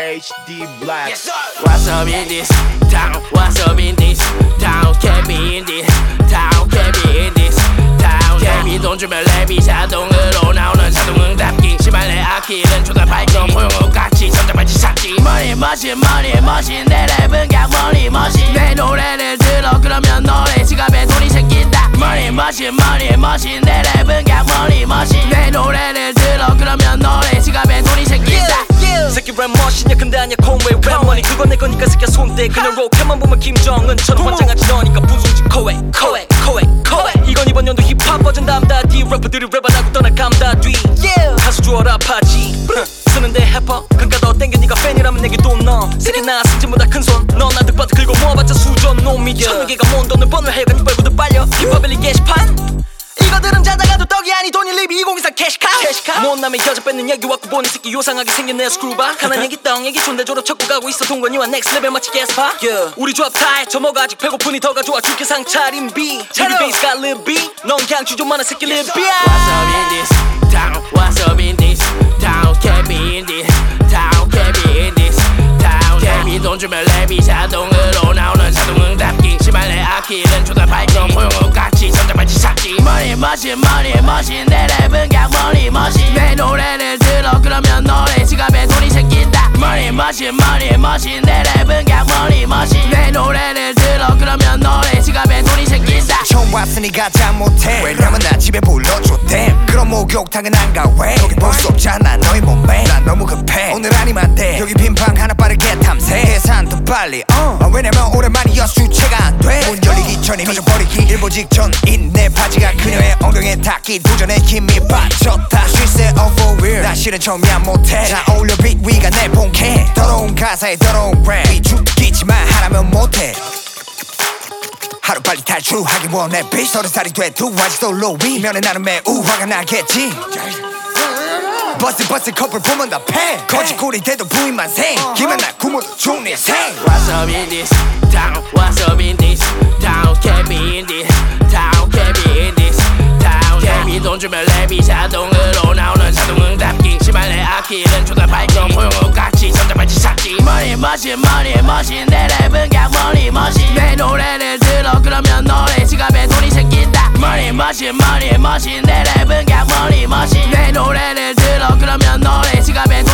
HD Black. Yes, what's up in this town? What's up in this town? Can't be in this town. Can't be in this town. 개미돈 주면 랩이 자동으로 나오는 자동응답기. 심한 내 악기는 조단 발동. 소용없같이 전자발찌 찾기. Money machine 내 랩은 그냥 money machine. 내 노래를 들어 그러면 너네 지갑에 돈이 생긴다. Money machine 내 랩은 그냥 money machine. 내 노래를 들어 그러면 너네 지갑에 돈이 생긴다. 새끼 랩 머신이야 근데 아니야 콘웨이 랩머니 그건 내 거니까 새끼야 손대 그냥 로켓만 보면 김정은처럼 환장하지 너니까 분송지 코웨 이건 이번 연도 힙합 버전 담다디 래퍼들이 랩 안하고 떠날 감다뒤 가수 주어라 파지 쓰는데 해퍼 그니까 너 땡겨 니가 팬이라면 내게 돈 넣어 새끼 나 승진보다 큰손 넌 나득 받아 긁어 모아봤자 수전 놈이 천여 개가 모은 돈을 버는 하여간 이빨부터 빨려 힙합일리 게시판 이거들은 자다가도 떡이 아니 돈이 리비 2024 캐시카 못남의 여자 뺏는 얘기 왔고 보는 새끼 요상하게 생긴 내 스크루바 가난 얘기 떡 얘기 존대 졸업 쳤고 가고 있어 동건이와 넥스 레벨 마치 게스파 우리 조합 타해 저모가 아직 배고프니 더가 좋아 죽게 상 차린 B 리비 베이스가 르비 넌 그냥 주저만한 새끼 르비야 What's up in this town? What's up in this town? Can't be in this town. Can't be in this town. 개미돈 주면 랩이 자동으로 나오는 자동응답기. 심한 내 악기는 조단 발동. 소용없같이 전자발찌 찾기. Money machine 내 랩은 그냥 money machine. 내 노래를 들어 그러면 너네 지갑에 돈이 생긴다. Money machine 내 랩은 그냥 money machine. 내 노래를 들어 그러면 너네 지갑에 돈이 생긴다. 처음 왔으니 가자 못해 왜냐면 나 집에 불러줘 damn 그런 목욕탕은 안 가 왜 여기 볼 수 없잖아 너희 몸매 난 너무 급해 오늘 아니면 돼 여기 빈방 하나 빠르게 탐색 계산 더 빨리 왜냐면 오랜만이어서 주체가 안 돼 문 열리기 전에 터져버리기 일보 직전인 내 바지가 그녀의 엉덩이에 닿기 도전에 힘이 빠졌다 She said oh for real 나 실은 처음이야 못해 잘 어울려 빛 위가 내 본캐 더러운 가사에 더러운 랩 위축이지만 하라면 못해 하루빨리 탈출하기 원해 bitch 30살이 돼도 아직도 로위 면에 나는 매우 화가 나겠지 버스 커플 보면 다 패 거짓골이 돼도 부인만 생 기만 나 구모도 좋네 생 What's up in this town? What's up in this town? Can't be in this town. Can't be in this town. 개미돈 주면 랩이 자동으로 나오는 자동응답기. 심한 내 악기는 조단 발동. 소용없같이 전자발찌 찾기. Money machine 내 랩은 그냥 money machine. 내 노래를 들어 그러면 너네 지갑에 돈이 생긴다. Money machine 내 랩은 그냥 money machine. 내 노래를 들어 그러면 너네 지갑에 돈이